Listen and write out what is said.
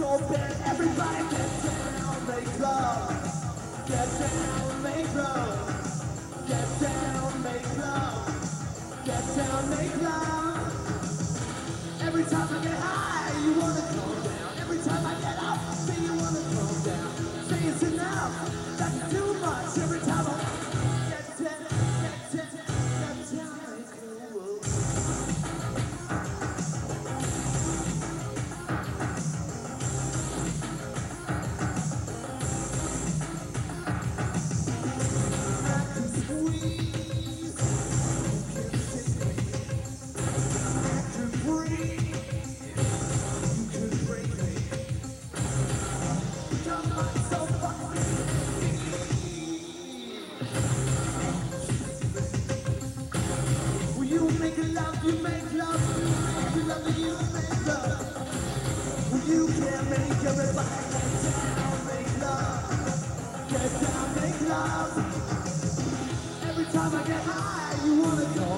open. Everybody get down, make love. Get down, make love. Get down, make love. Get down, make love. Every time I get high, you wanna calm down. Every time I get up, say you wanna calm down. Say it's enough, that's too much. Every time I get down, get down, make love. You make love, you make love, you love, you make love. You can't make everybody get down, make love. Get down, make love. Every time I get high, you wanna go.